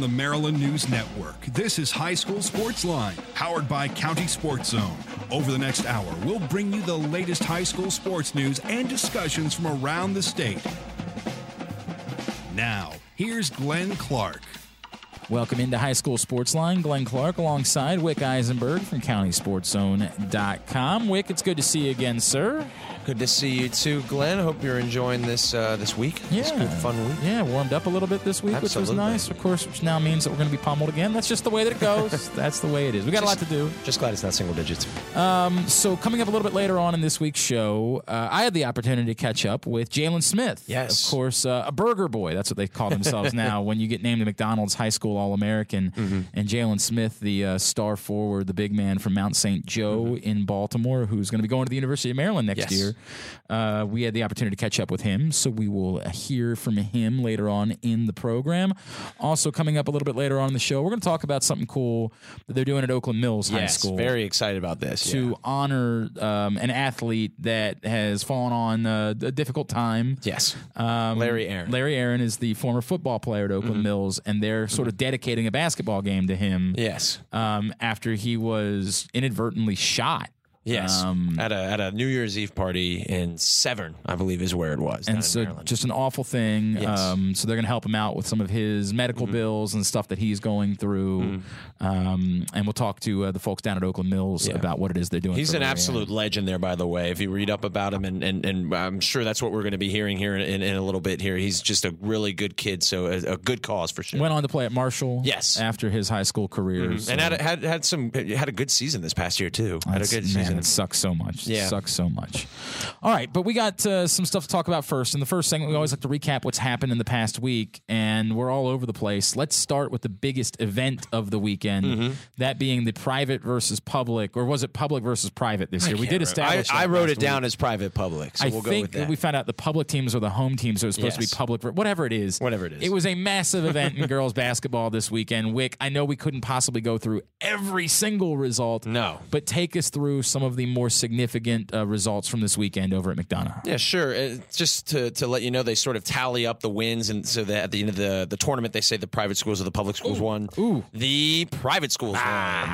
the Maryland News Network. This is High School Sports Line, powered by County Sports Zone. Over the next hour, we'll bring you the latest high school sports news and discussions from around the state. Now, here's Glenn Clark. Welcome into High School Sports Line. Glenn Clark alongside Wick Eisenberg from CountySportsZone.com. Wick, it's good to see you again, sir. Good to see you too, Glenn. Hope you're enjoying this week. Yeah. It's a good, fun week. Yeah, warmed up a little bit this week, Absolutely. which was nice. Of course, which now means that we're going to be pummeled again. That's just the way that it goes. That's the way it is. We got a lot to do. Just glad it's not single digits. So coming up a little bit later on in this week's show, I had the opportunity to catch up with Jalen Smith. Yes. Of course, a burger boy. That's what they call themselves now when you get named a McDonald's High School All-American. Mm-hmm. And Jalen Smith, the star forward, the big man from Mount St. Joe in Baltimore, who's going to be going to the University of Maryland next year. We had the opportunity to catch up with him, so we will hear from him later on in the program. Also coming up a little bit later on in the show, we're going to talk about something cool that they're doing at Oakland Mills High School. Very excited about this. To honor an athlete that has fallen on a difficult time. Yes. Larry Aaron. Larry Aaron is the former football player at Oakland Mills, and they're sort of dedicating a basketball game to him. Yes. After he was inadvertently shot. Yes, at a New Year's Eve party in Severn, I believe is where it was. And so just an awful thing. Yes. So they're going to help him out with some of his medical bills and stuff that he's going through. And we'll talk to the folks down at Oakland Mills about what it is they're doing. He's an absolute legend there, by the way. If you read up about him, and I'm sure that's what we're going to be hearing here in a little bit here. He's just a really good kid, so a good cause for sure. Went on to play at Marshall. Yes. After his high school career. So. And had a good season this past year, too. Had a good season. It sucks so much. Yeah. It sucks so much. All right, but we got some stuff to talk about first. In the first segment, we always like to recap what's happened in the past week, and we're all over the place. Let's start with the biggest event of the weekend, that being the private versus public, or was it public versus private this year? We did establish I wrote it down week. as private public, so we'll go with that. I think we found out the public teams are the home teams, so it was supposed to be public, whatever it is. Whatever it is. It was a massive event in girls basketball this weekend. Wick, I know we couldn't possibly go through every single result. No. But take us through some of the more significant results from this weekend over at McDonough. Yeah, sure. Just to let you know, they sort of tally up the wins, and so that at the end of the tournament, they say the private schools or the public schools won. Ooh. The private schools won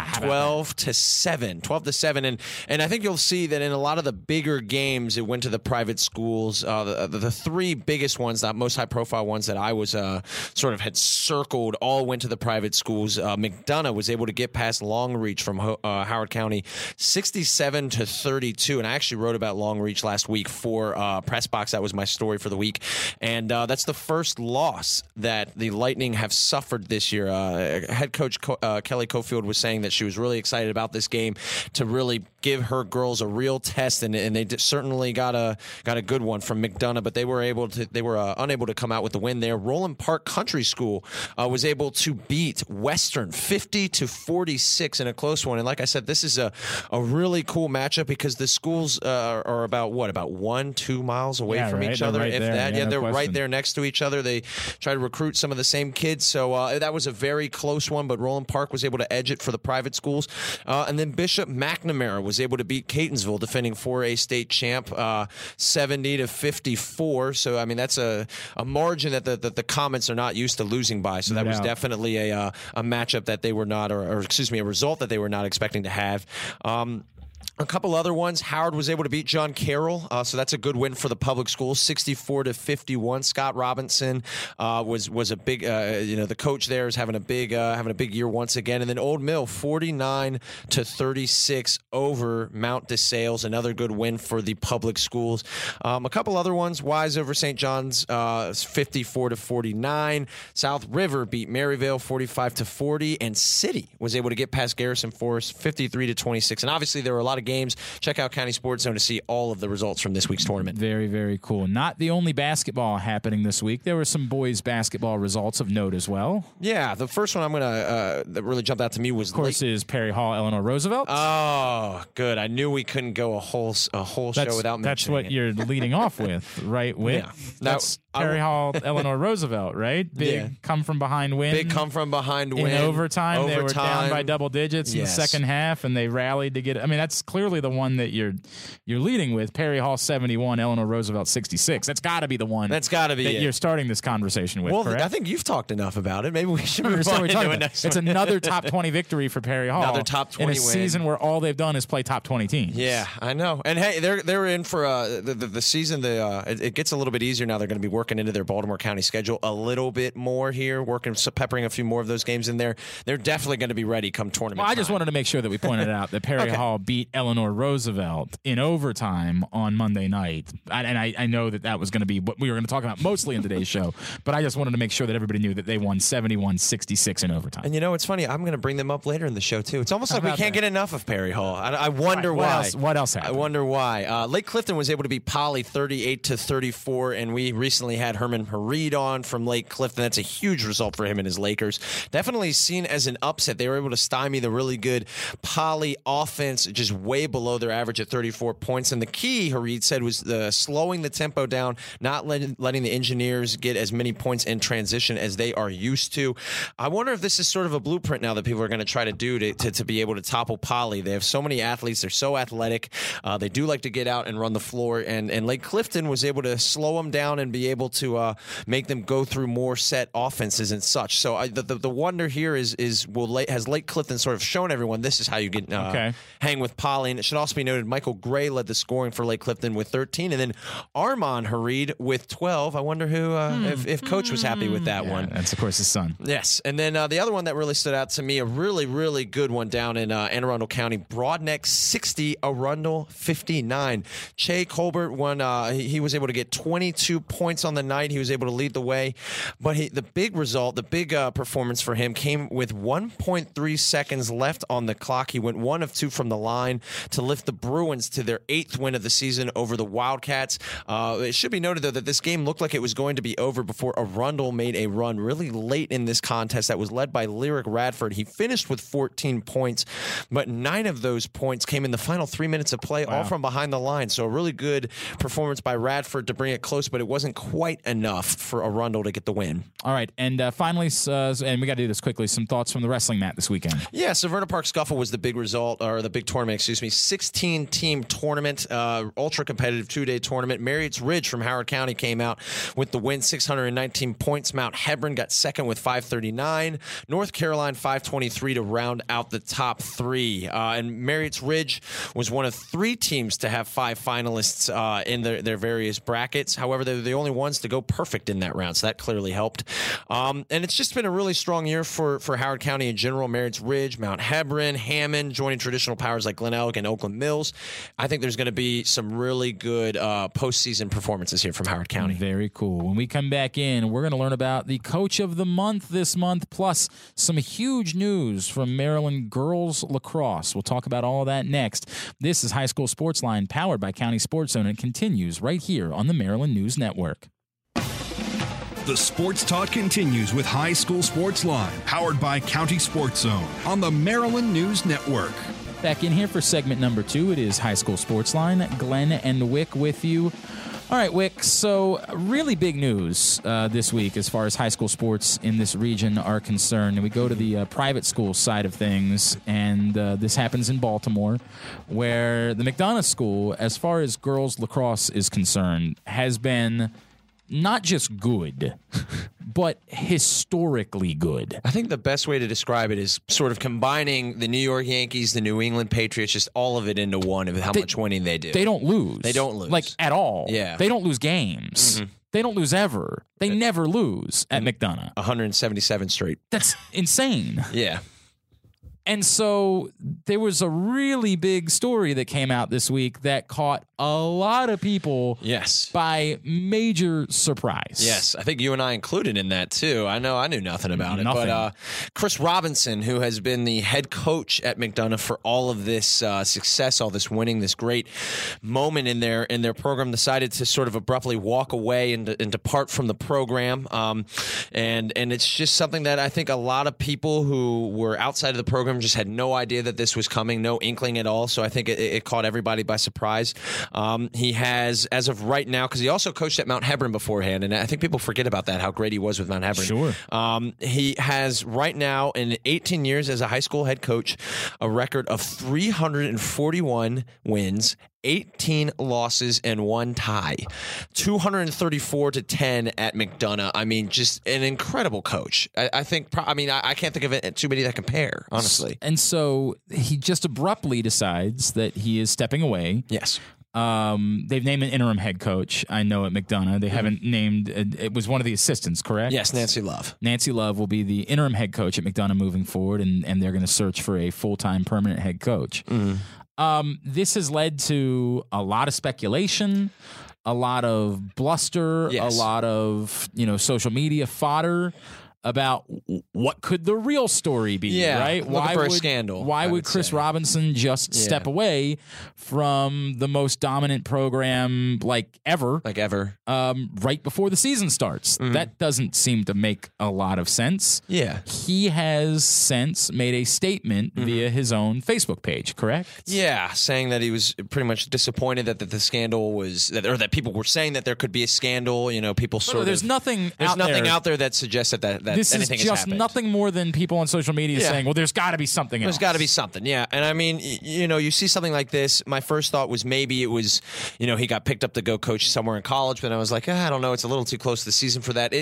12-7. 12-7. And I think you'll see that in a lot of the bigger games, it went to the private schools. The three biggest ones, the most high-profile ones that I was sort of had circled, all went to the private schools. McDonough was able to get past Longreach from Howard County 67-32. And I actually wrote about Longreach last week for Press Box. That was my story for the week. And that's the first loss that the Lightning have suffered this year. Head coach Kelly Cofield was saying that she was really excited about this game to really give her girls a real test, and they certainly got a good one from McDonough, but they were unable to come out with the win there. Roland Park Country School was able to beat Western 50-46 in a close one. And like I said, this is a really cool matchup because the schools are about 1-2 miles away from each other, right if there. that. Yeah, They're no right there next to each other. They try to recruit some of the same kids, so that was a very close one. But Roland Park was able to edge it for the private schools, and then Bishop McNamara was able to beat Catonsville, defending 4A state champ, 70-54. So I mean that's a margin that the Comets are not used to losing by. So that was definitely a matchup that they were not, or excuse me, a result that they were not expecting to have. A couple other ones. Howard was able to beat John Carroll, so that's a good win for the public schools, 64-51. Scott Robinson was a big, the coach there is having a big year once again. And then Old Mill 49-36 over Mount DeSales, another good win for the public schools. A couple other ones. Wise over St. John's 54-49. South River beat Maryvale 45-40, and City was able to get past Garrison Forest 53-26. And obviously there were a lot of games. Check out County Sports Zone to see all of the results from this week's tournament. Very, very cool. Not the only basketball happening this week. There were some boys basketball results of note as well. Yeah, the first one I'm gonna that really jumped out to me was, of course, is Perry Hall, Eleanor Roosevelt. Oh, good. I knew we couldn't go a whole show without mentioning that's what it. You're leading off with, right? Yeah. That's Perry Hall, Eleanor Roosevelt, right? Big come from behind win. Big come from behind win. In overtime, they were down by double digits in the second half, and they rallied to get it. I mean, that's clearly the one that you're leading with. Perry Hall 71, Eleanor Roosevelt 66. That's got to be the one. That's got to be that it. You're starting this conversation with. Well, correct? I think you've talked enough about it. Maybe we should move on into a next It's one. another top 20 victory for Perry Hall. Another top 20 in a win. season where all they've done is play top 20 teams. Yeah, I know. And hey, they're in for the season. It gets a little bit easier now. They're going to be working into their Baltimore County schedule a little bit more here, peppering a few more of those games in there. They're definitely going to be ready come tournament. Well, I just time. wanted to make sure that we pointed out that Perry Hall beat Eleanor Roosevelt in overtime on Monday night. And I know that was going to be what we were going to talk about mostly in today's show, but I just wanted to make sure that everybody knew that they won 71-66 in overtime. And it's funny. I'm going to bring them up later in the show, too. It's almost like we can't get enough of Perry Hall. I wonder why. What else happened? I wonder why. Lake Clifton was able to beat Poly 38-34, and we recently had Herman Hareed on from Lake Clifton. That's a huge result for him and his Lakers. Definitely seen as an upset. They were able to stymie the really good Poly offense, just way below their average at 34 points. And the key, Hareed said, was slowing the tempo down, not letting the Engineers get as many points in transition as they are used to. I wonder if this is sort of a blueprint now that people are going to try to do to be able to topple Poly. They have so many athletes. They're so athletic. They do like to get out and run the floor. And Lake Clifton was able to slow them down and be able to make them go through more set offenses and such. So the wonder here is has Lake Clifton sort of shown everyone this is how you get hang with Poly? And it should also be noted Michael Gray led the scoring for Lake Clifton with 13, and then Armand Hareed with 12. I wonder who if Coach was happy with that one. That's of course his son. Yes, and then the other one that really stood out to me, a really, really good one down in Anne Arundel County. Broadneck 60, Arundel 59. Che Colbert won. He was able to get 22 points on the night. He was able to lead the way, but the big result, the big performance for him came with 1.3 seconds left on the clock. He went 1 of 2 from the line to lift the Bruins to their 8th win of the season over the Wildcats. It should be noted, though, that this game looked like it was going to be over before Arundel made a run really late in this contest that was led by Lyric Radford. He finished with 14 points, but 9 of those points came in the final 3 minutes of play, all from behind the line. So a really good performance by Radford to bring it close, but it wasn't quite enough for Arundel to get the win. All right, and finally, and we got to do this quickly, some thoughts from the wrestling mat this weekend. Yeah, Severna Park Scuffle was the big result, or the big tournament, 16-team tournament, ultra-competitive 2-day tournament. Marriott's Ridge from Howard County came out with the win, 619 points. Mount Hebron got second with 539. North Carolina 523 to round out the top 3. And Marriott's Ridge was one of 3 teams to have 5 finalists in their various brackets. However, they're the only ones to go perfect in that round, so that clearly helped. And it's just been a really strong year for Howard County in general. Marriott's Ridge, Mount Hebron, Hammond, joining traditional powers like Glen Elk and Oakland Mills. I think there's going to be some really good postseason performances here from Howard County. Very cool. When we come back in, we're going to learn about the Coach of the Month this month, plus some huge news from Maryland girls lacrosse. We'll talk about all of that next. This is High School Sports Line, powered by County Sports Zone, and it continues right here on the Maryland News Network. The sports talk continues with High School Sports Line, powered by County Sports Zone on the Maryland News Network. Back in here for segment number 2. It is High School Sports Line. Glenn and Wick with you. All right, Wick, so really big news this week as far as high school sports in this region are concerned. And we go to the private school side of things, and this happens in Baltimore, where the McDonough School, as far as girls lacrosse is concerned, has been not just good, but historically good. I think the best way to describe it is sort of combining the New York Yankees, the New England Patriots, just all of it into one of how much winning they do. They don't lose. They don't lose. Like, at all. Yeah. They don't lose games. Mm-hmm. They don't lose ever. They never lose at McDonough. 177 straight. That's insane. Yeah. And so there was a really big story that came out this week that caught a lot of people by major surprise. Yes, I think you and I included in that too. I know I knew nothing about it. But Chris Robinson, who has been the head coach at McDonough for all of this success, all this winning, this great moment in their program, decided to sort of abruptly walk away and depart from the program. And it's just something that I think a lot of people who were outside of the program just had no idea that this was coming, no inkling at all. So I think it caught everybody by surprise. He has, as of right now, because he also coached at Mount Hebron beforehand, and I think people forget about that, how great he was with Mount Hebron. Sure. He has right now, in 18 years as a high school head coach, a record of 341 wins, 18 losses and 1 tie, 234-10 at McDonough. I mean, just an incredible coach. I can't think of too many that compare, honestly. And so he just abruptly decides that he is stepping away. Yes. They've named an interim head coach, I know, at McDonough. They haven't named, it was one of the assistants, correct? Yes, Nancy Love. Nancy Love will be the interim head coach at McDonough moving forward, and they're going to search for a full-time permanent head coach. This has led to a lot of speculation, a lot of bluster, Yes. a lot of social media fodder about what could the real story be, right? Looking for a scandal. Why would Chris Robinson just step away from the most dominant program ever? Right before the season starts. That doesn't seem to make a lot of sense. Yeah. He has since made a statement via his own Facebook page, correct? Yeah, saying that he was pretty much disappointed that the scandal was, or that people were saying that there could be a scandal. People there's nothing out there that suggests that this anything is has just happened. nothing more than people on social media saying, well, there's got to be something else. There's got to be something, yeah. And I mean, you see something like this, my first thought was maybe it was, he got picked up to go coach somewhere in college, but I was like, I don't know, it's a little too close to the season for that.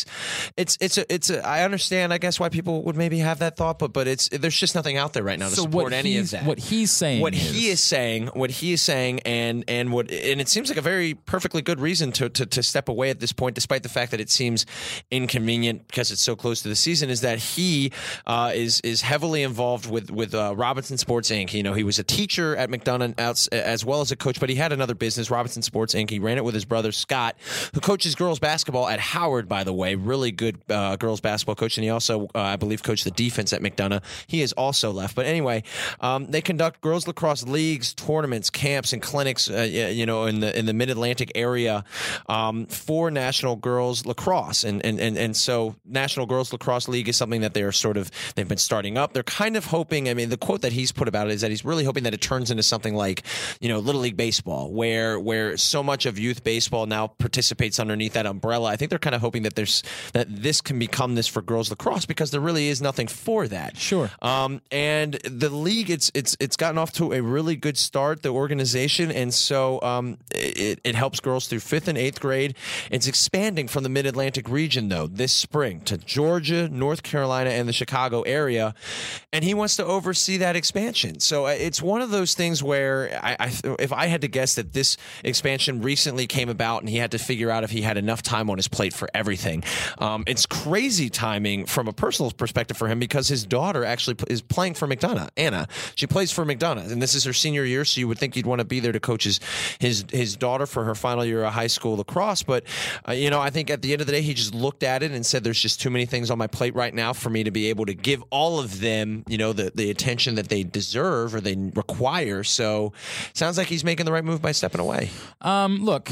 I understand, I guess, why people would maybe have that thought, but there's just nothing out there right now to support any of that. What he's saying, he is saying, and it seems like a very perfectly good reason to step away at this point, despite the fact that it seems inconvenient because it's so close to the season, is that he is heavily involved with Robinson Sports Inc. He was a teacher at McDonough as well as a coach, but he had another business, Robinson Sports Inc. He ran it with his brother Scott, who coaches girls basketball at Howard, by the way, really good girls basketball coach, and he also, I believe, coached the defense at McDonough. He has also left, but anyway, they conduct girls lacrosse leagues, tournaments, camps, and clinics, in the Mid-Atlantic area for National Girls Lacrosse, and so National Girls Lacrosse League is something that they've been starting up. They're kind of hoping, I mean, the quote that he's put about it is that he's really hoping that it turns into something like, Little League Baseball, where so much of youth baseball now participates underneath that umbrella. I think they're kind of hoping that this can become this for girls lacrosse, because there really is nothing for that. Sure. And the league, it's gotten off to a really good start, the organization, and so it helps girls through 5th and 8th grade. It's expanding from the Mid-Atlantic region, though, this spring to Georgia, North Carolina, and the Chicago area, and he wants to oversee that expansion. So it's one of those things where if I had to guess that this expansion recently came about and he had to figure out if he had enough time on his plate for everything. It's crazy timing from a personal perspective for him, because his daughter actually is playing for McDonough. Anna, she plays for McDonough, and this is her senior year, so you would think you'd want to be there to coach his daughter for her final year of high school lacrosse. But I think at the end of the day, he just looked at it and said, there's just too many things on my plate right now for me to be able to give all of them, the attention that they deserve or they require. So sounds like he's making the right move by stepping away. Look,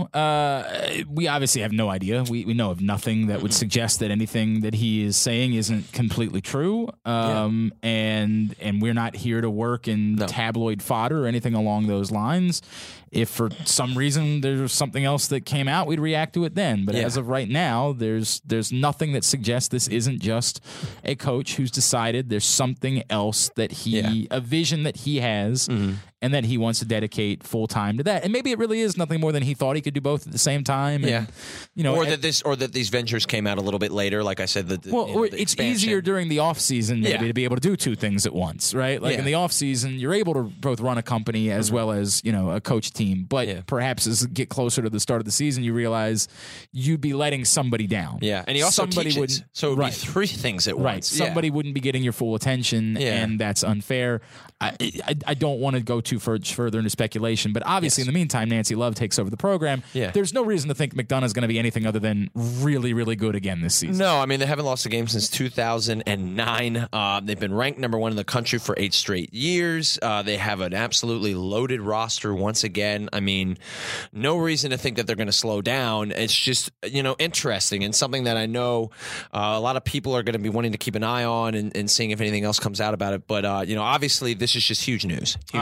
we obviously have no idea. We know of nothing that would suggest that anything that he is saying isn't completely true. And we're not here to work in tabloid fodder or anything along those lines. If for some reason there's something else that came out, we'd react to it then. But as of right now, there's nothing that suggests this isn't just a coach who's decided there's something else that a vision that he has, and that he wants to dedicate full time to that. And maybe it really is nothing more than he thought he could do both at the same time. And, that these ventures came out a little bit later. Like I said, the it's expansion. easier during the off season maybe to be able to do two things at once, right? Like in the off season, you're able to both run a company as well as a coach team. But perhaps as you get closer to the start of the season, you realize you'd be letting somebody down. Yeah, and he also teaches, so it would be 3 things at once. Right, somebody wouldn't be getting your full attention, and that's unfair. I don't want to go too further into speculation, but obviously in the meantime, Nancy Love takes over the program. Yeah. There's no reason to think McDonough is going to be anything other than really, really good again this season. No, I mean, they haven't lost a game since 2009. They've been ranked number 1 in the country for 8 straight years. They have an absolutely loaded roster once again. I mean, no reason to think that they're going to slow down. It's just, interesting, and something that I know a lot of people are going to be wanting to keep an eye on and seeing if anything else comes out about it. But, obviously, this is just huge news. No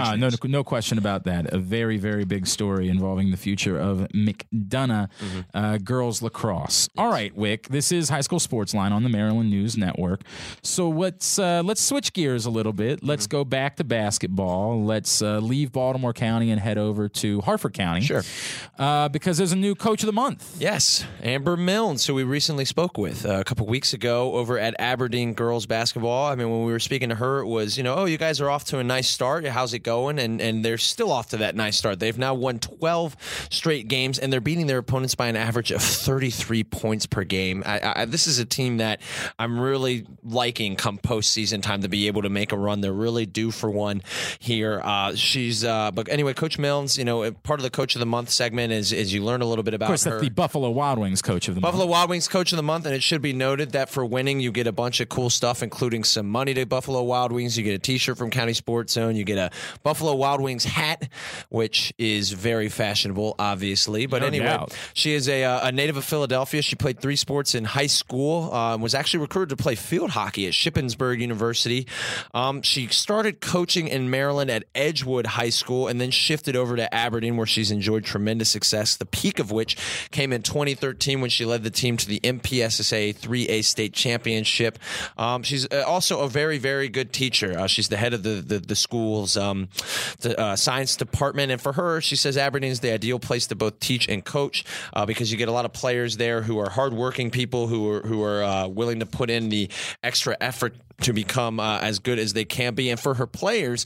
no question about that. A very, very big story involving the future of McDonough girls lacrosse. All right, Wick, this is High School Sports Line on the Maryland News Network. So let's switch gears a little bit. Let's go back to basketball. Let's leave Baltimore County and head over to Harford County. Sure. Because there's a new coach of the month. Yes, Amber Milnes, who we recently spoke with a couple weeks ago over at Aberdeen girls basketball. I mean, when we were speaking to her, it was, oh, you guys are off to a nice start. How's it going? And they're still off to that nice start. They've now won 12 straight games, and they're beating their opponents by an average of 33 points per game. This is a team that I'm really liking come postseason time to be able to make a run. They're really due for one here. But anyway, Coach Milnes, part of the Coach of the Month segment is you learn a little bit about her. Of course, that's the Buffalo Wild Wings Coach of the Month. Buffalo Wild Wings Coach of the Month, and it should be noted that for winning, you get a bunch of cool stuff, including some money to Buffalo Wild Wings. You get a T-shirt from County Sports Zone. You get a Buffalo Wild Wings hat, which is very fashionable, obviously. But anyway, she is a native of Philadelphia. She played 3 sports in high school, was actually recruited to play field hockey at Shippensburg University. She started coaching in Maryland at Edgewood High School and then shifted over to Aberdeen, where she's enjoyed tremendous success, the peak of which came in 2013 when she led the team to the MPSSA 3A state championship. She's also a very, very good teacher. She's the head of the school's science department. And for her, she says Aberdeen is the ideal place to both teach and coach because you get a lot of players there who are hardworking people who are willing to put in the extra effort to become as good as they can be. And for her players,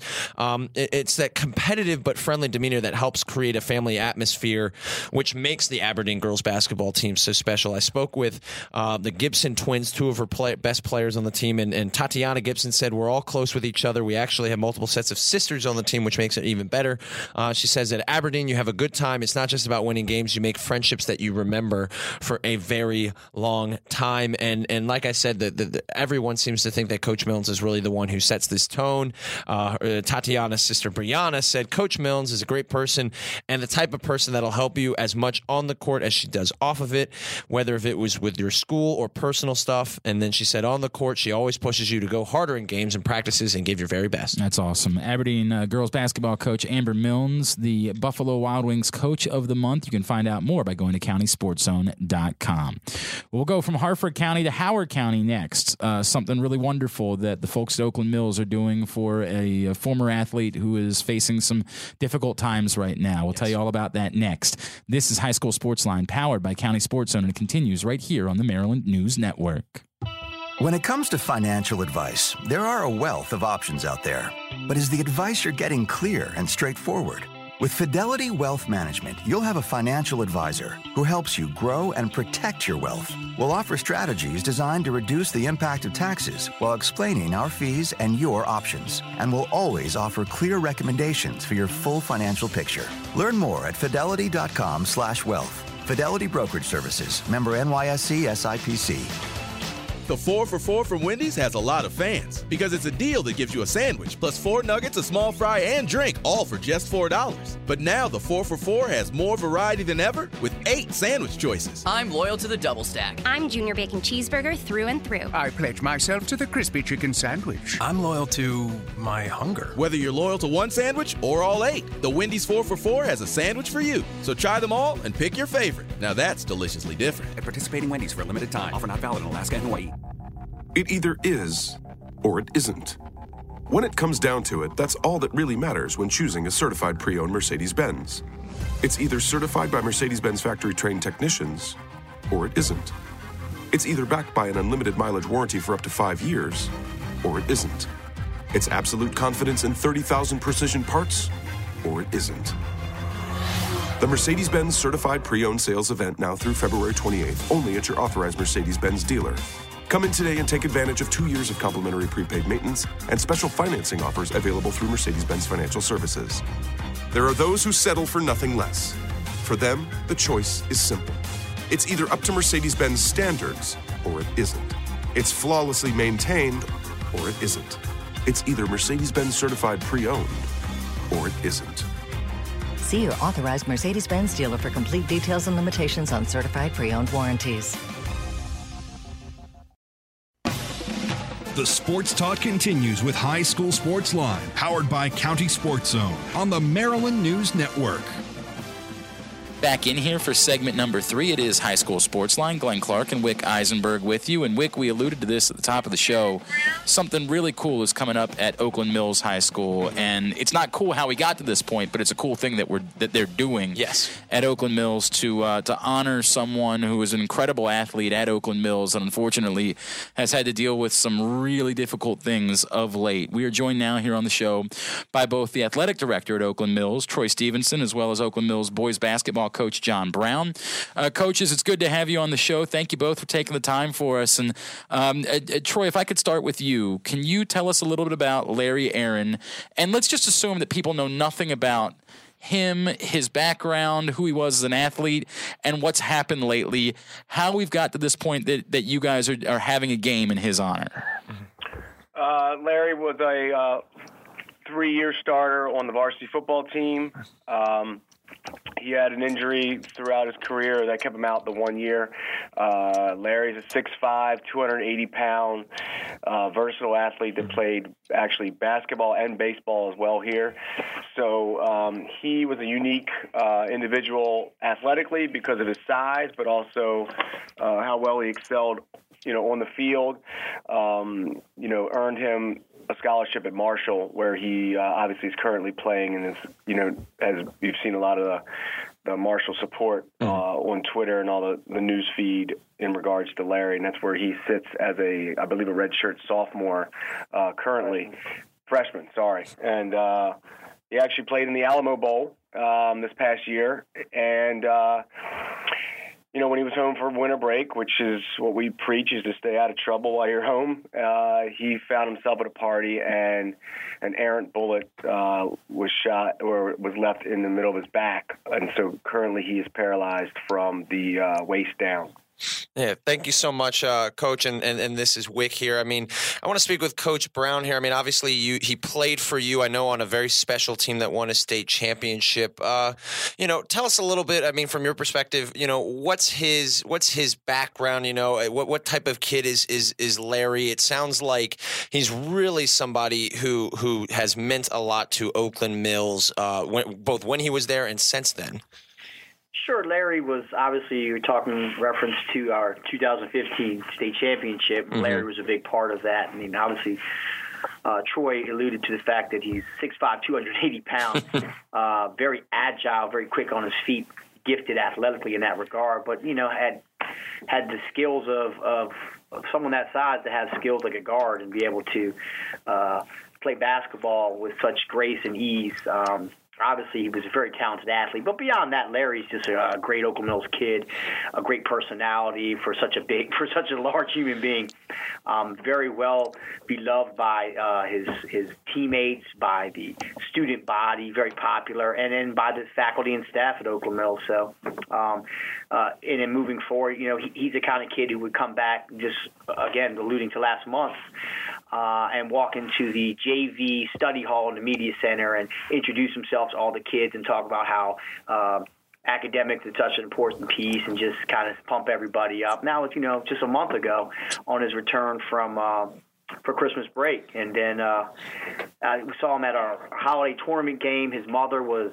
it's that competitive but friendly demeanor that helps create a family atmosphere, which makes the Aberdeen girls basketball team so special. I spoke with the Gibson twins, 2 of her best players on the team, and Tatiana Gibson said, we're all close with each other. We actually have multiple sets of sisters on the team, which makes it even better. She says at Aberdeen, you have a good time. It's not just about winning games. You make friendships that you remember for a very long time. And like I said, everyone seems to think that Coach Milnes is really the one who sets this tone. Tatiana's sister Brianna said, Coach Milnes is a great person and the type of person that'll help you as much on the court as she does off of it, whether if it was with your school or personal stuff. And then she said on the court, she always pushes you to go harder in games and practices and give your very best. That's awesome. Aberdeen girls basketball coach Amber Milnes, the Buffalo Wild Wings Coach of the Month. You can find out more by going to countysportszone.com. We'll go from Harford County to Howard County next. Something really wonderful that the folks at Oakland Mills are doing for a former athlete who is facing some difficult times right now. We'll tell you all about that next. This is High School Sports Line, powered by County Sports Zone, and it continues right here on the Maryland News Network. When it comes to financial advice, there are a wealth of options out there. But is the advice you're getting clear and straightforward? With Fidelity Wealth Management, you'll have a financial advisor who helps you grow and protect your wealth. We'll offer strategies designed to reduce the impact of taxes while explaining our fees and your options. And we'll always offer clear recommendations for your full financial picture. Learn more at fidelity.com/wealth. Fidelity Brokerage Services, member NYSE SIPC. The 4 for $4 from Wendy's has a lot of fans because it's a deal that gives you a sandwich plus 4 nuggets, a small fry, and drink, all for just $4. But now the 4 for $4 has more variety than ever with 8 sandwich choices. I'm loyal to the double stack. I'm Junior Bacon Cheeseburger through and through. I pledge myself to the crispy chicken sandwich. I'm loyal to my hunger. Whether you're loyal to one sandwich or all 8, the Wendy's 4 for $4 has a sandwich for you. So try them all and pick your favorite. Now that's deliciously different. At participating Wendy's for a limited time. Offer not valid in Alaska and Hawaii. It either is or it isn't. When it comes down to it, that's all that really matters when choosing a certified pre-owned Mercedes-Benz. It's either certified by Mercedes-Benz factory-trained technicians or it isn't. It's either backed by an unlimited mileage warranty for up to 5 years or it isn't. It's absolute confidence in 30,000 precision parts or it isn't. The Mercedes-Benz Certified Pre-Owned Sales event now through February 28th, only at your authorized Mercedes-Benz dealer. Come in today and take advantage of 2 years of complimentary prepaid maintenance and special financing offers available through Mercedes-Benz Financial Services. There are those who settle for nothing less. For them, the choice is simple. It's either up to Mercedes-Benz standards or it isn't. It's flawlessly maintained or it isn't. It's either Mercedes-Benz Certified Pre-Owned or it isn't. See your authorized Mercedes-Benz dealer for complete details and limitations on certified pre-owned warranties. The sports talk continues with High School Sports Line, powered by County Sports Zone on the Maryland News Network. Back in here for segment number 3. It is High School Sports Line. Glenn Clark and Wick Eisenberg with you. And Wick, we alluded to this at the top of the show. Something really cool is coming up at Oakland Mills High School, and it's not cool how we got to this point, but it's a cool thing that they're doing. Yes. At Oakland Mills to honor someone who is an incredible athlete at Oakland Mills and unfortunately has had to deal with some really difficult things of late. We are joined now here on the show by both the athletic director at Oakland Mills, Troy Stevenson, as well as Oakland Mills boys basketball coach John Brown. Coaches, it's good to have you on the show. Thank you both for taking the time for us. And Troy, if I could start with you, can you tell us a little bit about Larry Aaron? And let's just assume that people know nothing about him, his background, who he was as an athlete, and what's happened lately, how we've got to this point that you guys are having a game in his honor. Larry was a 3-year starter on the varsity football team. He had an injury throughout his career that kept him out the 1 year. Larry's a 6'5", 280-pound, versatile athlete that played actually basketball and baseball as well here. So he was a unique individual athletically because of his size, but also how well he excelled, on the field. Earned him a scholarship at Marshall, where he obviously is currently playing, and is, as you've seen a lot of the Marshall support on Twitter and all the news feed in regards to Larry, and that's where he sits as I believe a redshirt sophomore currently, freshman, sorry, and he actually played in the Alamo Bowl this past year, and when he was home for winter break, which is what we preach, is to stay out of trouble while you're home, he found himself at a party, and an errant bullet was shot or was left in the middle of his back. And so currently he is paralyzed from the waist down. Yeah, thank you so much, Coach. And this is Wick here. I mean, I want to speak with Coach Brown here. I mean, obviously, he played for you, I know, on a very special team that won a state championship. Tell us a little bit, I mean, from your perspective, what's his background? What type of kid is Larry? It sounds like he's really somebody who has meant a lot to Oakland Mills, both when he was there and since then. Sure. Larry was obviously, you're talking reference to our 2015 state championship. Mm-hmm. Larry was a big part of that. I mean, obviously, Troy alluded to the fact that he's 6'5", 280 pounds, very agile, very quick on his feet, gifted athletically in that regard, but, had the skills of someone that size to have skills like a guard and be able to play basketball with such grace and ease. Obviously, he was a very talented athlete. But beyond that, Larry's just a great Oakland Mills kid, a great personality for such a large human being. Very well beloved by his teammates, by the student body, very popular, and then by the faculty and staff at Oakland Mills. So, and then moving forward, he's the kind of kid who would come back, just again alluding to last month, and walk into the JV study hall in the media center and introduce himself to all the kids and talk about how academics is such an important piece and just kind of pump everybody up. Now, it's, just a month ago on his return for Christmas break. And then we saw him at our holiday tournament game. His mother was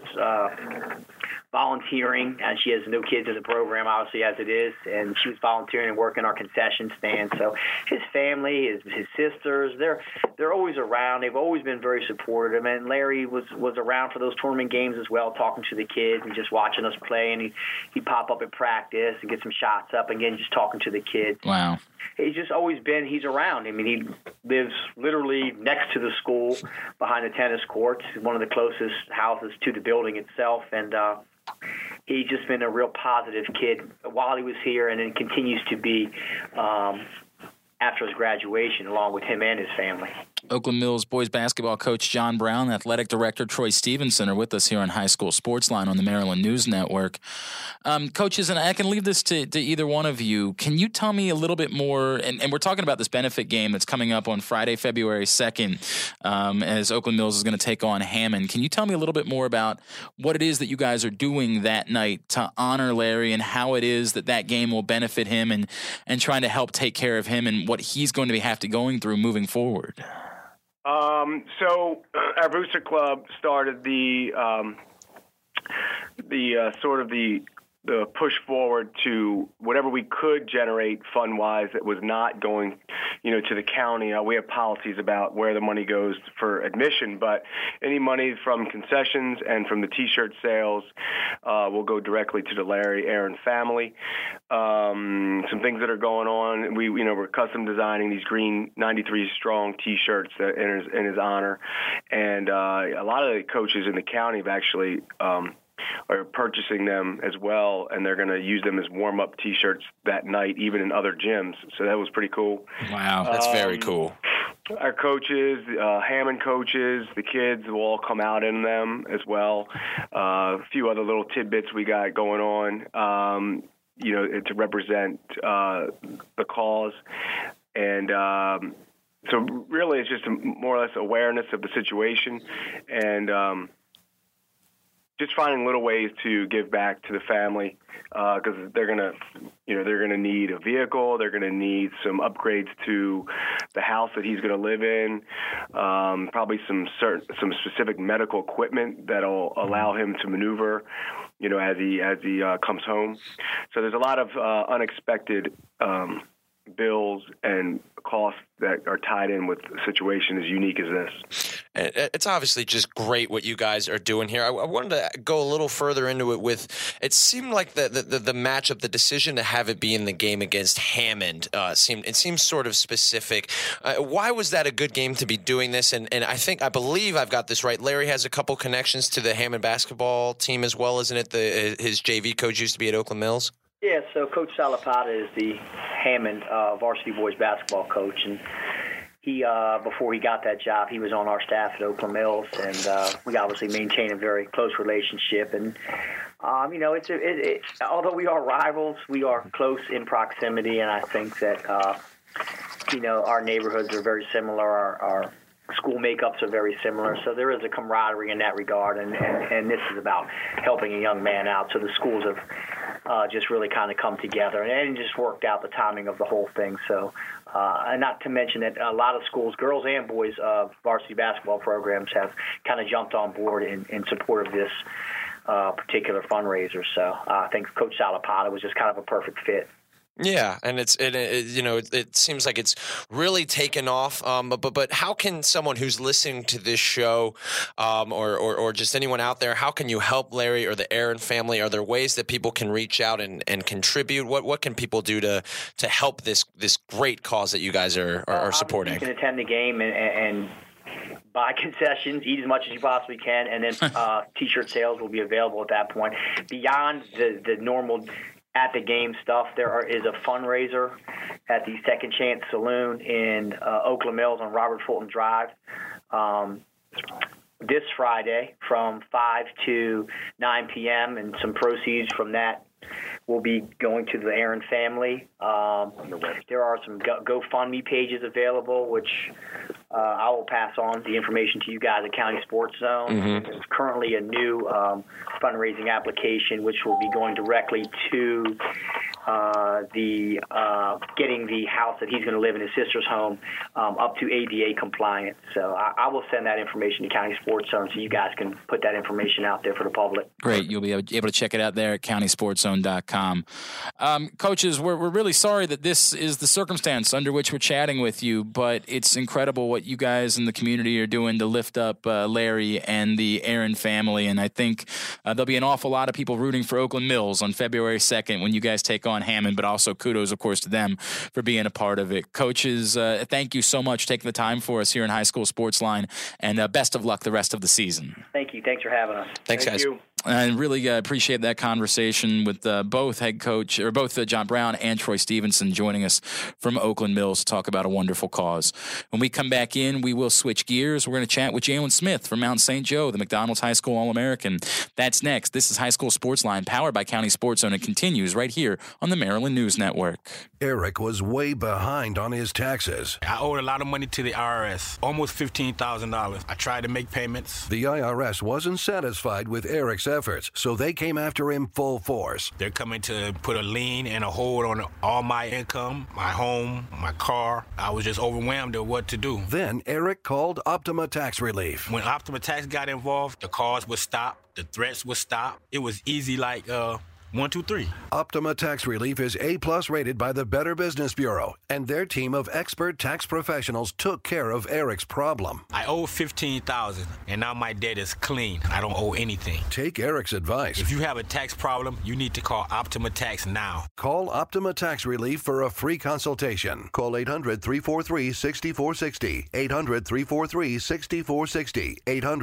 volunteering, and she has no kids in the program, obviously, as it is, and she was volunteering and working our concession stand. So his family, his sisters, they're always around. They've always been very supportive, and Larry was around for those tournament games as well, talking to the kids and just watching us play, and he'd pop up at practice and get some shots up, again, just talking to the kids. Wow. He's just always been, he's around. I mean, he lives literally next to the school, behind the tennis courts, one of the closest houses to the building itself, and he's just been a real positive kid while he was here, and then continues to be after his graduation, along with him and his family. Oakland Mills boys basketball coach John Brown, athletic director Troy Stevenson are with us here on High School Sportsline on the Maryland News Network. Coaches, and I can leave this to either one of you. Can you tell me a little bit more, and we're talking about this benefit game that's coming up on Friday, February 2nd, as Oakland Mills is going to take on Hammond. Can you tell me a little bit more about what it is that you guys are doing that night to honor Larry and how it is that game will benefit him and trying to help take care of him and what he's going to have to going through moving forward? So our Booster Club started the push forward to whatever we could generate fund-wise that was not going, to the county. We have policies about where the money goes for admission, but any money from concessions and from the T-shirt sales will go directly to the Larry Aaron family. Some things that are going on, we're custom designing these green 93 strong T-shirts that in his honor, and a lot of the coaches in the county have actually are purchasing them as well, and they're going to use them as warm-up T-shirts that night, even in other gyms. So that was pretty cool. Wow, that's very cool. Our coaches, Hammond coaches, the kids will all come out in them as well. A few other little tidbits we got going on, to represent the cause. And so really it's just more or less awareness of the situation and just finding little ways to give back to the family because they're gonna need a vehicle. They're gonna need some upgrades to the house that he's gonna live in. Probably some specific medical equipment that'll allow him to maneuver, as he comes home. So there's a lot of unexpected bills and costs that are tied in with a situation as unique as this. It's obviously just great what you guys are doing here. I wanted to go a little further into it with, it seemed like the matchup, the decision to have it be in the game against Hammond seems sort of specific. Why was that a good game to be doing this? And I believe I've got this right. Larry has a couple connections to the Hammond basketball team as well, isn't it? His JV coach used to be at Oakland Mills. Yeah, so Coach Salapata is the Hammond varsity boys basketball coach, and he before he got that job, he was on our staff at Oakland Mills, and we obviously maintain a very close relationship. And although we are rivals, we are close in proximity, and I think that our neighborhoods are very similar. Our school makeups are very similar, so there is a camaraderie in that regard, and this is about helping a young man out. So the schools have just really kind of come together, and it just worked out the timing of the whole thing. So, and not to mention that a lot of schools, girls and boys, varsity basketball programs have kind of jumped on board in support of this particular fundraiser. So I think Coach Salapata was just kind of a perfect fit. Yeah, and it seems like it's really taken off. But how can someone who's listening to this show, or just anyone out there, how can you help Larry or the Aaron family? Are there ways that people can reach out and contribute? What can people do to help this great cause that you guys are supporting? You can attend the game and buy concessions, eat as much as you possibly can, and then T-shirt sales will be available at that point. Beyond the normal at the game stuff, there is a fundraiser at the Second Chance Saloon in Oakland Mills on Robert Fulton Drive this Friday from 5 to 9 p.m., and some proceeds from that will be going to the Aaron family. There are some GoFundMe pages available, which I will pass on the information to you guys at County Sports Zone. Mm-hmm. There's currently a new fundraising application, which will be going directly to getting the house that he's going to live in, his sister's home, up to ADA compliant. So I will send that information to County Sports Zone so you guys can put that information out there for the public. Great. You'll be able to check it out there at countysportszone.com. Coaches, we're really sorry that this is the circumstance under which we're chatting with you, but it's incredible what you guys in the community are doing to lift up Larry and the Aaron family. And I think there'll be an awful lot of people rooting for Oakland Mills on February 2nd when you guys take on Hammond, but also kudos, of course, to them for being a part of it. Coaches, thank you so much for taking the time for us here in High School Sportsline, and best of luck the rest of the season. Thank you. Thanks for having us. Thanks, guys. You. I really appreciate that conversation with both John Brown and Troy Stevenson joining us from Oakland Mills to talk about a wonderful cause. When we come back in, we will switch gears. We're going to chat with Jalen Smith from Mount St. Joe, the McDonald's High School All-American. That's next. This is High School Sports Line, powered by County Sports Zone, and continues right here on the Maryland News Network. Eric was way behind on his taxes. I owed a lot of money to the IRS, almost $15,000. I tried to make payments. The IRS wasn't satisfied with Eric's efforts, so they came after him full force. They're coming to put a lien and a hold on all my income, my home, my car. I was just overwhelmed at what to do. Then Eric called Optima Tax Relief. When Optima Tax got involved, the calls would stop, the threats would stop. It was easy like 1, 2, 3. Optima Tax Relief is A+ rated by the Better Business Bureau, and their team of expert tax professionals took care of Eric's problem. I owe $15,000, and now my debt is clean. I don't owe anything. Take Eric's advice. If you have a tax problem, you need to call Optima Tax now. Call Optima Tax Relief for a free consultation. Call 800-343-6460. 800-343-6460.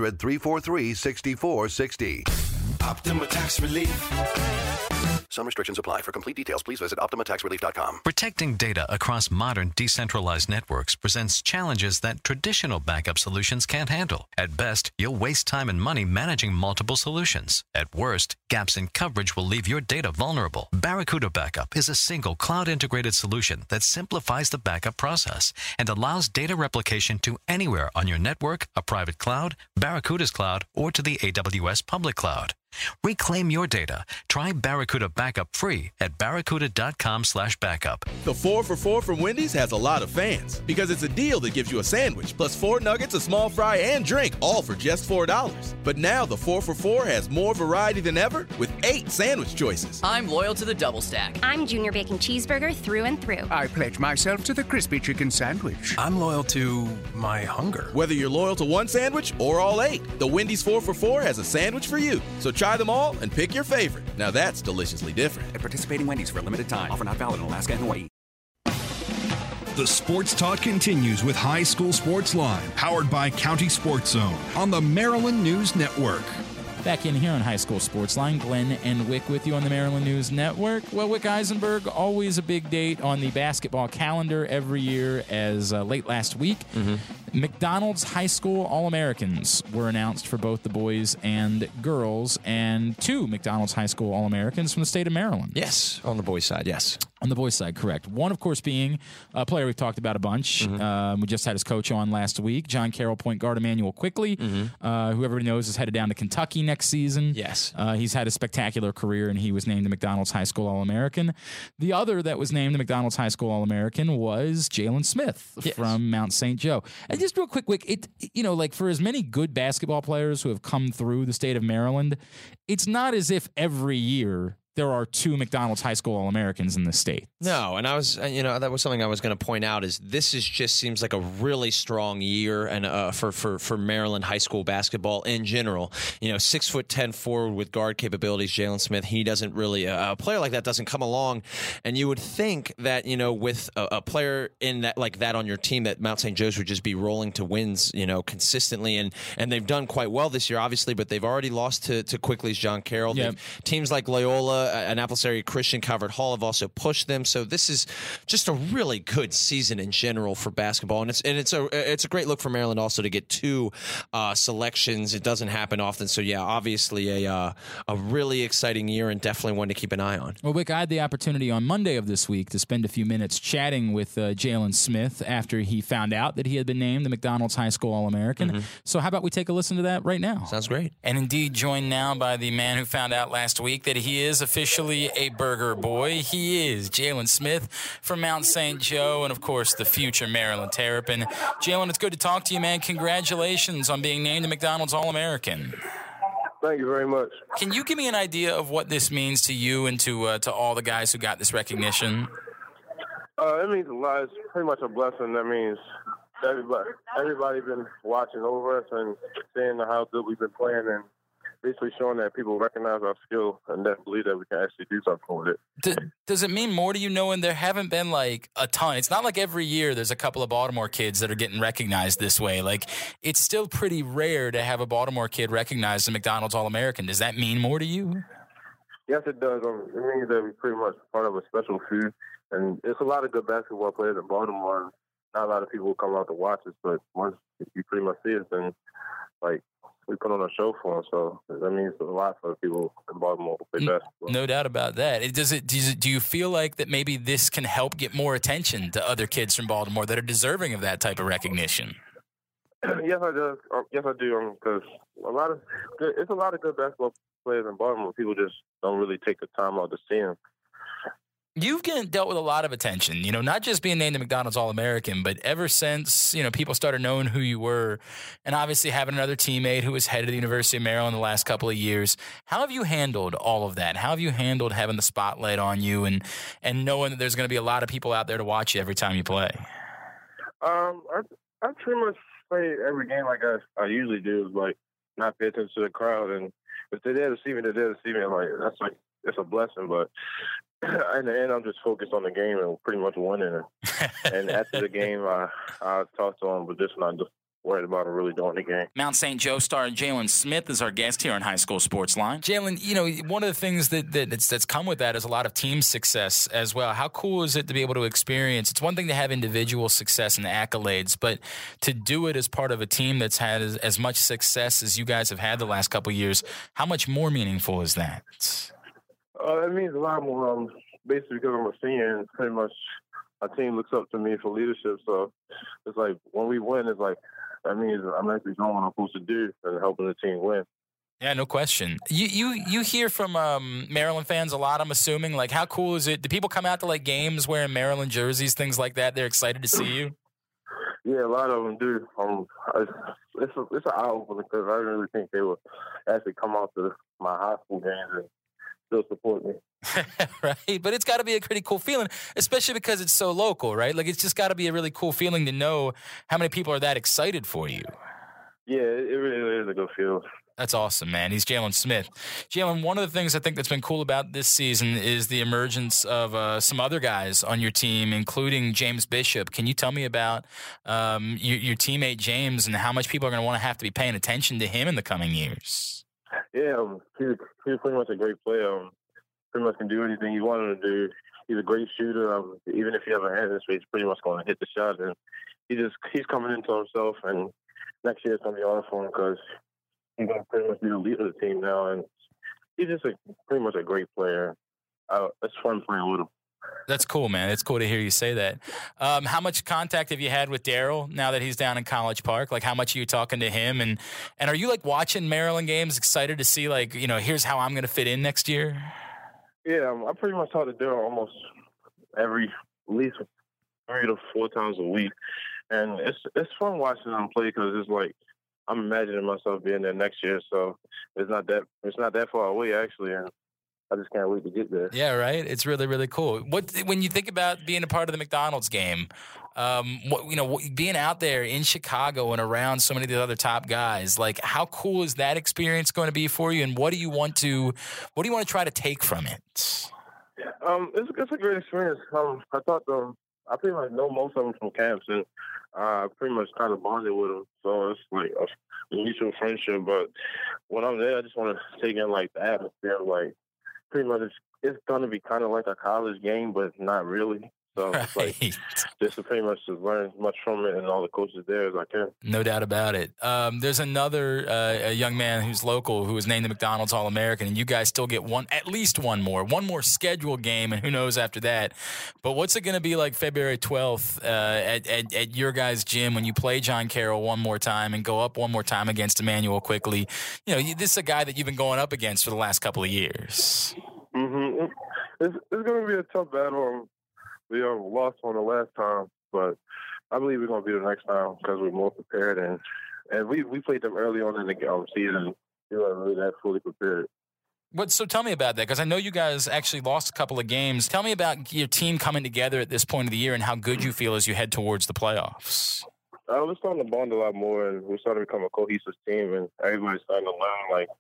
800-343-6460. Optima Tax Relief. Some restrictions apply. For complete details, please visit OptimaTaxRelief.com. Protecting data across modern decentralized networks presents challenges that traditional backup solutions can't handle. At best, you'll waste time and money managing multiple solutions. At worst, gaps in coverage will leave your data vulnerable. Barracuda Backup is a single cloud-integrated solution that simplifies the backup process and allows data replication to anywhere on your network, a private cloud, Barracuda's cloud, or to the AWS public cloud. Reclaim your data. Try Barracuda Backup free at barracuda.com/backup. The 4 for $4 from Wendy's has a lot of fans because it's a deal that gives you a sandwich plus 4 nuggets, a small fry, and drink, all for just $4. But now the 4 for $4 has more variety than ever with 8 sandwich choices. I'm loyal to the double stack. I'm Junior Bacon Cheeseburger through and through. I pledge myself to the crispy chicken sandwich. I'm loyal to my hunger. Whether you're loyal to one sandwich or all 8, the Wendy's 4 for $4 has a sandwich for you. So try them all and pick your favorite. Now that's deliciously different. At participating Wendy's for a limited time. Offer not valid in Alaska and Hawaii. The sports talk continues with High School Sports Line, powered by County Sports Zone on the Maryland News Network. Back in here on High School Sports Line, Glenn and Wick with you on the Maryland News Network. Well, Wick Eisenberg, always a big date on the basketball calendar every year, as late last week. McDonald's High School All-Americans were announced for both the boys and girls, and 2 McDonald's High School All-Americans from the state of Maryland. Yes, on the boys' side, yes. On the boys' side, correct. One, of course, being a player we've talked about a bunch. We just had his coach on last week, John Carroll point guard Emmanuel Quickly, who everybody knows is headed down to Kentucky next season. Yes. He's had a spectacular career, and he was named the McDonald's High School All-American. The other that was named the McDonald's High School All-American was Jalen Smith from Mount St. Joe. And just real quick, Wick, for as many good basketball players who have come through the state of Maryland, it's not as if every year there are 2 McDonald's High School All-Americans in the state. No, and I was, that was something I was going to point out. Is this just seems like a really strong year, and for Maryland high school basketball in general. 6'10" forward with guard capabilities, Jalen Smith. He doesn't really a player like that doesn't come along, and you would think that with a player in that like that on your team, that Mount St. Joe's would just be rolling to wins, consistently, and they've done quite well this year, obviously, but they've already lost to Quickly's John Carroll. Yep. Teams like Loyola, Annapolis area Christian, Calvert Hall have also pushed them. So this is just a really good season in general for basketball, and it's a great look for Maryland also to get 2 selections. It doesn't happen often, so yeah, obviously a really exciting year and definitely one to keep an eye on. Well, Wick, I had the opportunity on Monday of this week to spend a few minutes chatting with Jalen Smith after he found out that he had been named the McDonald's High School All-American. So how about we take a listen to that right now? Sounds great. And indeed, joined now by the man who found out last week that he is officially a burger boy. He is Jalen Smith from Mount St. Joe, and of course the future Maryland Terrapin. Jalen, it's good to talk to you, man. Congratulations on being named the McDonald's All-American. Thank you very much. Can you give me an idea of what this means to you and to all the guys who got this recognition? It means a lot. It's pretty much a blessing. That means everybody been watching over us and seeing how good we've been playing, and basically showing that people recognize our skill and then believe that we can actually do something with it. Does it mean more to you knowing there haven't been like a ton? It's not like every year there's a couple of Baltimore kids that are getting recognized this way. Like, it's still pretty rare to have a Baltimore kid recognized as McDonald's All-American. Does that mean more to you? Yes, it does. It means that we're pretty much part of a special few, and it's a lot of good basketball players in Baltimore. And not a lot of people come out to watch us, but once you pretty much see us, then like we put on a show for them. So that means a lot for people in Baltimore who play basketball. No doubt about that. Do you feel like that maybe this can help get more attention to other kids from Baltimore that are deserving of that type of recognition? Yes, I do. Yes, I do. Because it's a lot of good basketball players in Baltimore. People just don't really take the time out to see them. You've dealt with a lot of attention, not just being named the McDonald's All-American, but ever since, people started knowing who you were, and obviously having another teammate who was head of the University of Maryland the last couple of years. How have you handled all of that? How have you handled having the spotlight on you and knowing that there's going to be a lot of people out there to watch you every time you play? I pretty much play every game like I usually do, is like not pay attention to the crowd, and if they're there to see me, they're there to see me. Like that's like it's a blessing, but in the end, I'm just focused on the game and pretty much winning. And after the game, I talk to them, but just not just worried about really doing the game. Mount St. Joe star Jalen Smith is our guest here on High School Sports Line. Jalen, one of the things that's come with that is a lot of team success as well. How cool is it to be able to experience? It's one thing to have individual success and accolades, but to do it as part of a team that's had as much success as you guys have had the last couple of years, how much more meaningful is that? It means a lot more. Basically, because I'm a senior, and pretty much our team looks up to me for leadership. So it's like when we win, it's like that means I'm actually doing what I'm supposed to do and helping the team win. Yeah, no question. You hear from Maryland fans a lot, I'm assuming. Like, how cool is it? Do people come out to like games wearing Maryland jerseys, things like that? They're excited to see you. Yeah, a lot of them do. It's an eye opener because I didn't really think they would actually come out to my high school games and still support me. Right, but it's got to be a pretty cool feeling, especially because it's so local, right? Like, it's just got to be a really cool feeling to know how many people are that excited for you. Yeah, it really is a good feeling. That's awesome, man. He's Jalen Smith. Jalen, one of the things I think that's been cool about this season is the emergence of some other guys on your team, including James Bishop. Can you tell me about your teammate James and how much people are going to want to have to be paying attention to him in the coming years? Yeah, he's pretty much a great player. Pretty much can do anything you want him to do. He's a great shooter. Even if you have a hand in his face, he's pretty much going to hit the shot. And he's coming into himself. And next year it's going to be hard for him because he's going to pretty much be the leader of the team now. And he's just pretty much a great player. It's fun playing with him. That's cool, man. It's cool to hear you say that. How much contact have you had with Daryl now that he's down in College Park? Like, how much are you talking to him? And are you, like, watching Maryland games, excited to see, like, here's how I'm going to fit in next year? Yeah, I pretty much talk to Daryl almost at least 3 to 4 times a week. And it's fun watching him play because it's like I'm imagining myself being there next year. So it's not that far away, actually. And I just can't wait to get there. Yeah, right. It's really, really cool. When you think about being a part of the McDonald's game, being out there in Chicago and around so many of the other top guys, like how cool is that experience going to be for you? And what do you want to try to take from it? It's a great experience. I thought I pretty much know most of them from camps, and I pretty much kind of bonded with them. So it's like a mutual friendship. But when I'm there, I just want to take in like the atmosphere, like. Pretty much, it's going to be kind of like a college game, but not really. So it's like just to pretty much just learn as much from it and all the coaches there as I can. No doubt about it. There's another a young man who's local who was named the McDonald's All-American, and you guys still get at least one more scheduled game, and who knows after that. But what's it going to be like February 12th at your guys' gym when you play John Carroll one more time and go up one more time against Emmanuel Quickly? This is a guy that you've been going up against for the last couple of years. Mm-hmm. It's going to be a tough battle. We lost on the last time, but I believe we're going to be the next time because we're more prepared. And we played them early on in the season. We weren't really that fully prepared. So tell me about that, because I know you guys actually lost a couple of games. Tell me about your team coming together at this point of the year and how good you feel as you head towards the playoffs. We're starting to bond a lot more, and we're starting to become a cohesive team, and everybody's starting to learn, like,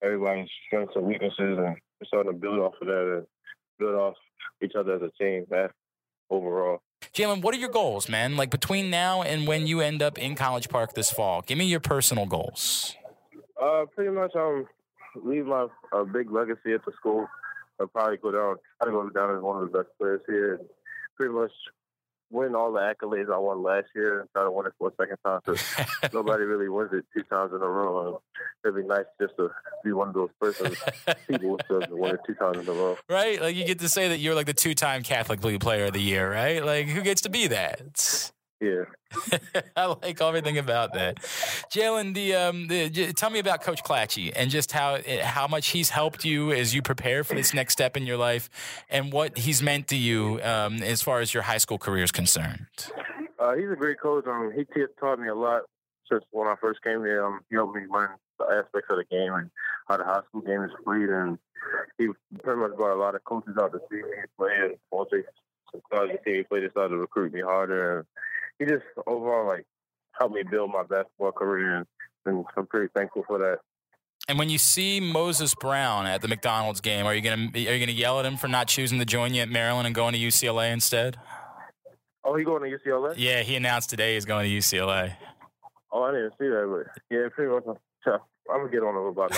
everybody's strengths and weaknesses, and we're starting to build off of that and build off each other as a team, overall. Jalen, what are your goals, man? Like between now and when you end up in College Park this fall, give me your personal goals. Pretty much, leave a big legacy at the school. I'll probably try to go down as one of the best players here. And pretty much win all the accolades I won last year and try to win it for a second time. Because nobody really wins it 2 times in a row. And it'd be nice just to be one of those people who win it 2 times in a row. Right? Like you get to say that you're like the 2-time Catholic League Player of the Year, right? Like who gets to be that? Yeah. I like everything about that. Jalen, tell me about Coach Clatchy and just how much he's helped you as you prepare for this next step in your life and what he's meant to you as far as your high school career is concerned. He's a great coach. He taught me a lot since when I first came here. He helped me learn the aspects of the game and how the high school game is played. And he pretty much brought a lot of coaches out to see me play. And once they started to see me play, they started to recruit me harder. And he just overall helped me build my basketball career, and I'm pretty thankful for that. And when you see Moses Brown at the McDonald's game, are you gonna yell at him for not choosing to join you at Maryland and going to UCLA instead? Oh, he going to UCLA? Yeah, he announced today he's going to UCLA. Oh, I didn't see that, but yeah, pretty much. I'm gonna get on him about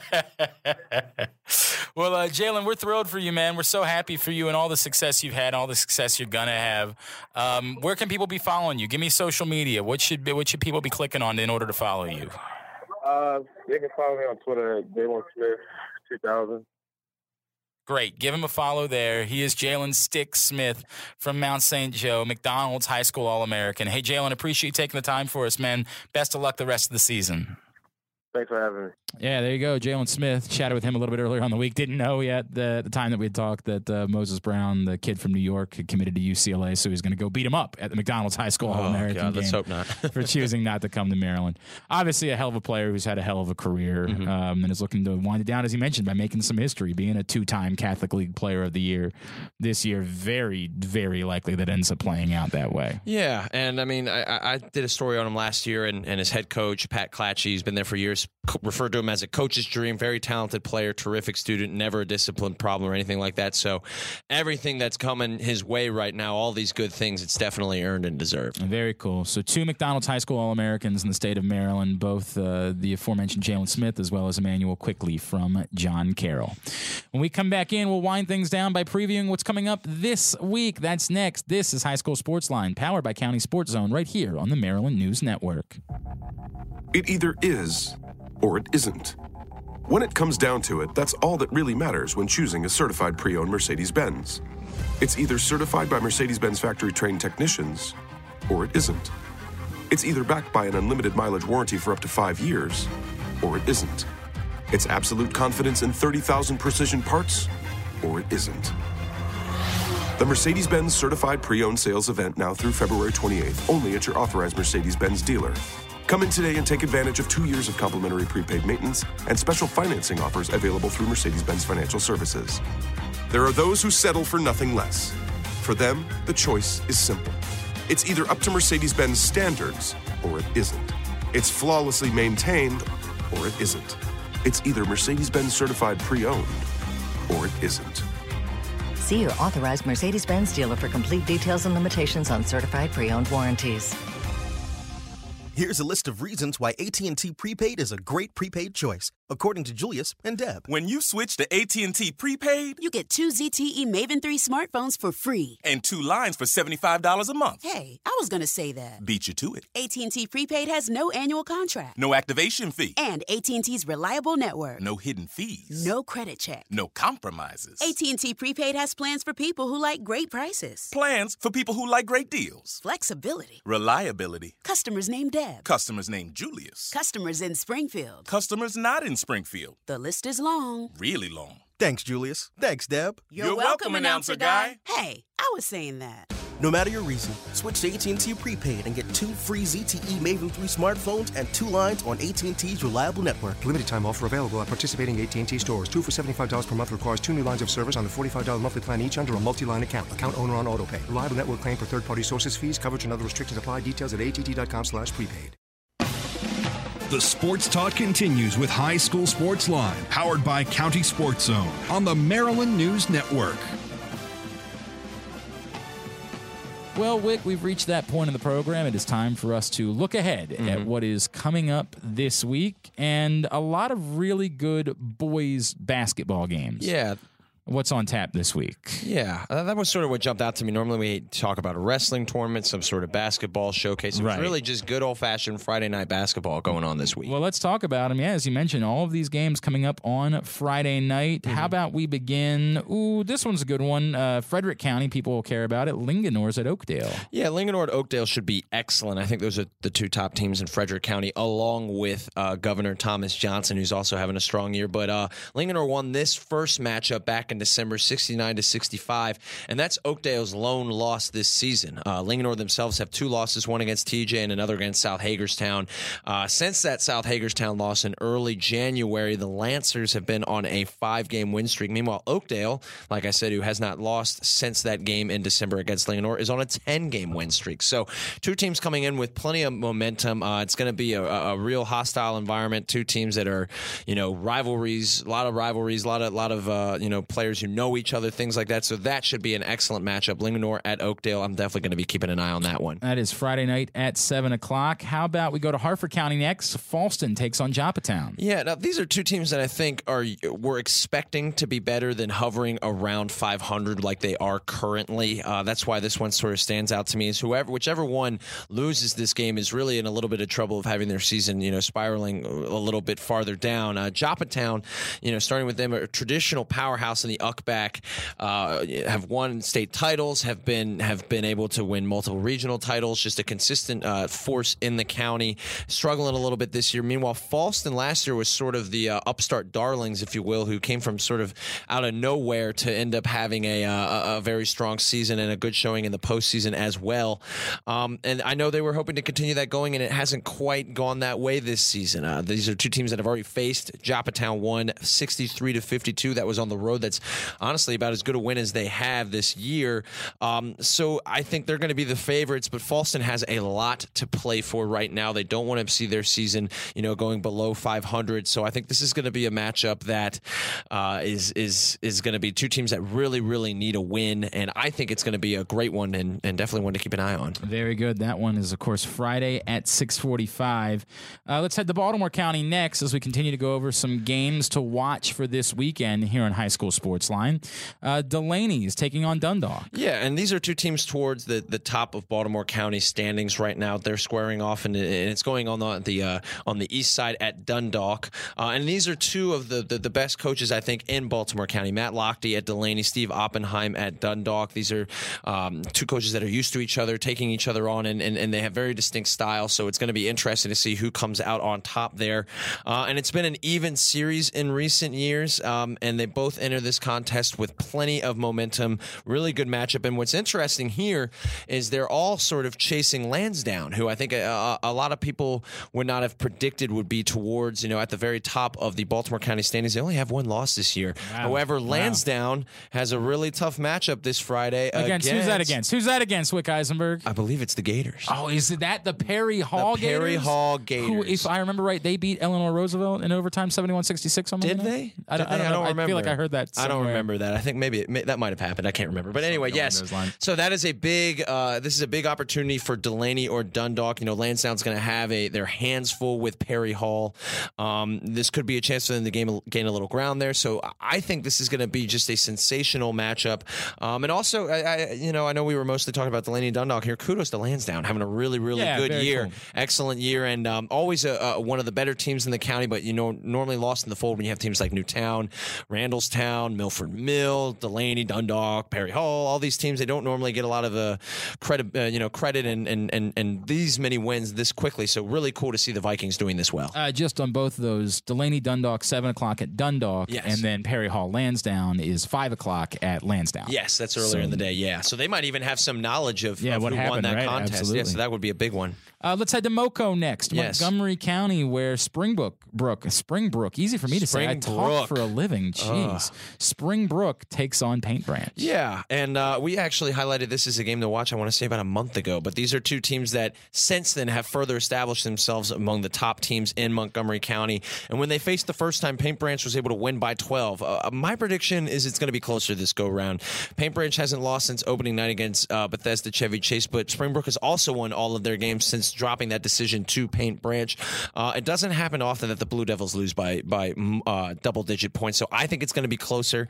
my Well, Jalen, we're thrilled for you, man. We're so happy for you and all the success you've had, all the success you're gonna have. Where can people be following you? Give me social media. What should people be clicking on in order to follow you? They can follow me on Twitter at Jalen Smith 2000. Great. Give him a follow there. He is Jalen Stick Smith from Mount St. Joe, McDonald's High School All-American. Hey, Jalen, appreciate you taking the time for us, man. Best of luck the rest of the season. Thanks for having me. Yeah, there you go. Jalen Smith. Chatted with him a little bit earlier on the week. Didn't know yet the time that we had talked that Moses Brown, the kid from New York, had committed to UCLA, so he's going to go beat him up at the McDonald's High School All-American game. Let's hope not. For choosing not to come to Maryland. Obviously a hell of a player who's had a hell of a career and is looking to wind it down, as he mentioned, by making some history, being a 2-time Catholic League Player of the Year this year. Very, very likely that ends up playing out that way. Yeah, and I mean, I did a story on him last year, and his head coach, Pat Clatchy, he's been there for years, referred to him as a coach's dream, very talented player, terrific student, never a discipline problem or anything like that. So everything that's coming his way right now, all these good things, it's definitely earned and deserved. Very cool. So 2 McDonald's High School All-Americans in the state of Maryland, both the aforementioned Jalen Smith as well as Emmanuel Quickly from John Carroll. When we come back in, we'll wind things down by previewing what's coming up this week. That's next. This is High School Sports Line, powered by County Sports Zone, right here on the Maryland News Network. It either is or it isn't. When it comes down to it, that's all that really matters when choosing a certified pre-owned Mercedes-Benz. It's either certified by Mercedes-Benz factory-trained technicians, or it isn't. It's either backed by an unlimited mileage warranty for up to 5 years, or it isn't. It's absolute confidence in 30,000 precision parts, or it isn't. The Mercedes-Benz Certified Pre-Owned Sales event now through February 28th, only at your authorized Mercedes-Benz dealer. Come in today and take advantage of 2 years of complimentary prepaid maintenance and special financing offers available through Mercedes-Benz Financial Services. There are those who settle for nothing less. For them, the choice is simple. It's either up to Mercedes-Benz standards, or it isn't. It's flawlessly maintained, or it isn't. It's either Mercedes-Benz Certified Pre-Owned, or it isn't. See your authorized Mercedes-Benz dealer for complete details and limitations on certified pre-owned warranties. Here's a list of reasons why AT&T Prepaid is a great prepaid choice, according to Julius and Deb. When you switch to AT&T Prepaid, you get 2 ZTE Maven 3 smartphones for free. And 2 lines for $75 a month. Hey, I was going to say that. Beat you to it. AT&T Prepaid has no annual contract. No activation fee. And AT&T's reliable network. No hidden fees. No credit check. No compromises. AT&T Prepaid has plans for people who like great prices. Plans for people who like great deals. Flexibility. Reliability. Customers named Deb. Customers named Julius. Customers in Springfield. Customers not in Springfield. The list is long. Really long. Thanks, Julius. Thanks, Deb. You're welcome, announcer guy. Hey, I was saying that. No matter your reason, switch to AT&T Prepaid and get 2 free ZTE Maven 3 smartphones and 2 lines on AT&T's reliable network. Limited time offer available at participating AT&T stores. 2 for $75 per month requires 2 new lines of service on a $45 monthly plan each under a multi-line account. Account owner on autopay. Reliable network claim for third-party sources fees. Coverage and other restrictions apply. Details at att.com/prepaid. The Sports Talk continues with High School Sports Line, powered by County Sports Zone on the Maryland News Network. Well, Wick, we've reached that point in the program. It is time for us to look ahead at what is coming up this week, and a lot of really good boys basketball games. Yeah. What's on tap this week? Yeah, that was sort of what jumped out to me. Normally we talk about a wrestling tournament, some sort of basketball showcase. It was really just good old-fashioned Friday night basketball going on this week. Well, let's talk about them. Yeah, as you mentioned, all of these games coming up on Friday night. How about we begin? Ooh, this one's a good one. Frederick County, people will care about it. Linganor's at Oakdale. Yeah, Linganore at Oakdale should be excellent. I think those are the two top teams in Frederick County, along with Governor Thomas Johnson, who's also having a strong year. But Linganore won this first matchup back in December, 69-65, and that's Oakdale's lone loss this season. Linganore themselves have two losses, one against TJ and another against South Hagerstown. Since that South Hagerstown loss in early January, the Lancers have been on a 5-game win streak. Meanwhile, Oakdale, like I said, who has not lost since that game in December against Linganore, is on a 10-game win streak. So two teams coming in with plenty of momentum. It's going to be a real hostile environment. Two teams that are, rivalries, a lot of players who know each other, things like that. So that should be an excellent matchup. Linganore at Oakdale. I'm definitely going to be keeping an eye on that one. That is Friday night at 7 o'clock. How about we go to Harford County next? Falston takes on Joppatown. Yeah, now these are two teams that I think we're expecting to be better than hovering around 500 like they are currently. That's why this one sort of stands out to me. Is whichever one loses this game is really in a little bit of trouble of having their season, spiraling a little bit farther down. Joppatown, starting with them, a traditional powerhouse in the UCBAC, have won state titles, have been able to win multiple regional titles, just a consistent force in the county, struggling a little bit this year. Meanwhile, Falston last year was sort of the upstart darlings, if you will, who came from sort of out of nowhere to end up having a very strong season and a good showing in the postseason as well. And I know they were hoping to continue that going, and it hasn't quite gone that way this season. These are two teams that have already faced. Joppatown won 63-52. That was on the road. That's honestly about as good a win as they have this year. So I think they're going to be the favorites, but Falston has a lot to play for right now. They don't want to see their season, going below 500. So I think this is going to be a matchup that is going to be two teams that really, really need a win, and I think it's going to be a great one and definitely one to keep an eye on. Very good. That one is, of course, Friday at 6:45. Let's head to Baltimore County next as we continue to go over some games to watch for this weekend here on High School Sports Line. Delaney is taking on Dundalk. Yeah, and these are two teams towards the top of Baltimore County standings right now. They're squaring off, and it's going on the east side at Dundalk. And these are two of the best coaches, I think, in Baltimore County. Matt Lochte at Delaney, Steve Oppenheim at Dundalk. These are two coaches that are used to each other, taking each other on, and they have very distinct styles. So it's going to be interesting to see who comes out on top there. And it's been an even series in recent years, and they both enter this contest with plenty of momentum. Really good matchup. And what's interesting here is they're all sort of chasing Lansdowne, who I think a lot of people would not have predicted would be towards, at the very top of the Baltimore County standings. They only have one loss this year. Wow. However, Lansdowne has a really tough matchup this Friday. Against who's that against? Who's that against, Wick Eisenberg? I believe it's the Gators. Oh, is that the Perry Hall Gators? Perry Hall Gators. Who, if I remember right, they beat Eleanor Roosevelt in overtime 71-66. Did they? I don't remember. I feel like I heard that somewhere. I don't remember that. I think maybe that might have happened. I can't remember. But anyway, yes. So that is a big. This is a big opportunity for Delaney or Dundalk. Lansdowne's going to have their hands full with Perry Hall. This could be a chance for them to gain a little ground there. So I think this is going to be just a sensational matchup. And also, I know we were mostly talking about Delaney and Dundalk here. Kudos to Lansdowne having a really, really good year, excellent year, and always one of the better teams in the county. But normally lost in the fold when you have teams like Newtown, Randallstown, Milford Mill, Delaney, Dundalk, Perry Hall. All these teams, they don't normally get a lot of credit and these many wins this quickly. So really cool to see the Vikings doing this well. Just on both of those, Delaney Dundalk 7 o'clock at Dundalk, and then Perry Hall Lansdowne is 5 o'clock at Lansdowne. Yes, that's earlier in the day. Yeah, so they might even have some knowledge of what who happened, won that contest. Absolutely. Yeah, so that would be a big one. Let's head to Moco next. Yes. Montgomery County, where Springbrook, easy for me to say. I talk for a living. Jeez. Springbrook takes on Paint Branch. Yeah, and we actually highlighted this as a game to watch, I want to say about a month ago. But these are two teams that since then have further established themselves among the top teams in Montgomery County. And when they faced the first time, Paint Branch was able to win by 12. My prediction is it's going to be closer this go-round. Paint Branch hasn't lost since opening night against Bethesda Chevy Chase, but Springbrook has also won all of their games since dropping that decision to Paint Branch. It doesn't happen often that the Blue Devils lose by double-digit points, so I think it's going to be closer.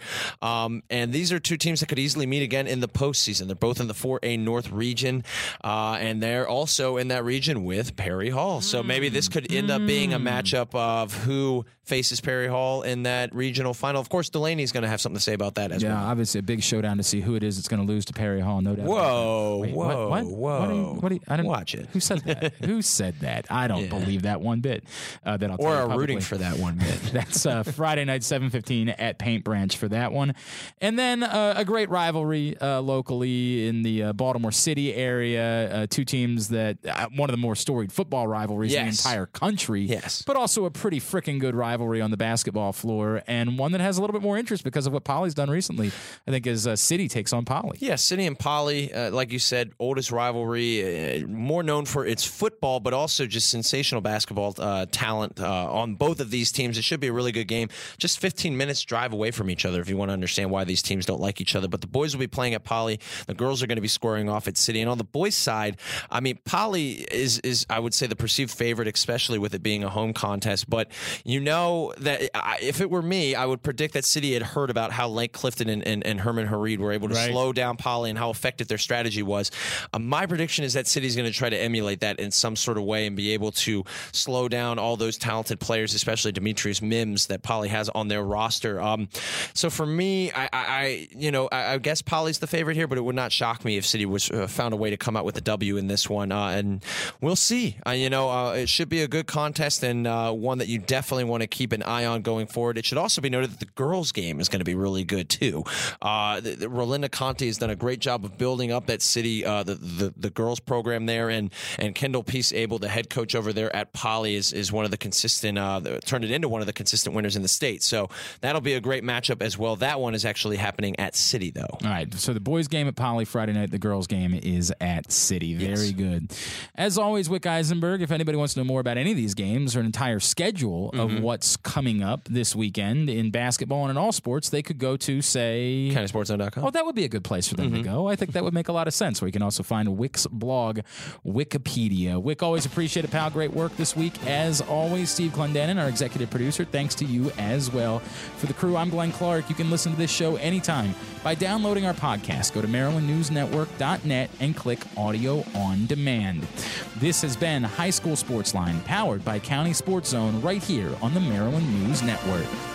And these are two teams that could easily meet again in the postseason. They're both in the 4A North region, and they're also in that region with Perry Hall. So maybe this could end up being a matchup of who faces Perry Hall in that regional final. Of course, Delaney's going to have something to say about that as well. Yeah, obviously a big showdown to see who it is that's going to lose to Perry Hall, no doubt. Whoa, Wait, whoa, what? whoa. I didn't watch it. Who said that? Who said that? I don't believe that one bit. That I'll tell or you are publicly. Rooting for that one bit. That's Friday night, 7:15 at Paint Branch for that one. And then a great rivalry locally in the Baltimore City area. Two teams that one of the more storied football rivalries in the entire country. Yes. But also a pretty freaking good rivalry on the basketball floor, and one that has a little bit more interest because of what Poly's done recently, I think, is City takes on Poly. Yeah, City and Poly, like you said, oldest rivalry, more known for its football, but also just sensational basketball talent on both of these teams. It should be a really good game. Just 15 minutes drive away from each other if you want to understand why these teams don't like each other. But the boys will be playing at Poly. The girls are going to be squaring off at City. And on the boys' side, I mean, Poly is I would say, the perceived favorite, especially with it being a home contest. But you know that if it were me, I would predict that City had heard about how Lake Clifton and Herman Hareed were able to slow down Poly and how effective their strategy was. My prediction is that City's going to try to emulate that in some sort of way and be able to slow down all those talented players, especially Demetrius Mims that Poly has on their roster. So for me, I guess Poly's the favorite here, but it would not shock me if City was found a way to come out with a W in this one. And we'll see. It should be a good contest and one that you definitely want to keep an eye on going forward. It should also be noted that the girls' game is going to be really good too. Rolinda Conti has done a great job of building up that City, the girls program there, and Kendall Peace Abel, the head coach over there at Poly, is one of the consistent, turned it into one of the consistent winners in the state. So that'll be a great matchup as well. That one is actually happening at City, though. All right, so the boys' game at Poly Friday night, the girls' game is at City. Very good. As always, Wick Eisenberg, if anybody wants to know more about any of these games or an entire schedule of what's coming up this weekend in basketball and in all sports, they could go to, say, CountySportsZone.com. Oh, that would be a good place for them to go. I think that would make a lot of sense, where you can also find Wick's blog, Wikipedia. Wick, always appreciate it, pal. Great work this week. As always, Steve Clendenin, our executive producer, thanks to you as well. For the crew, I'm Glenn Clark. You can listen to this show anytime by downloading our podcast. Go to MarylandNewsNetwork.net and click Audio on Demand. This has been High School Sports Line, powered by County Sports Zone, right here on the Maryland News Network.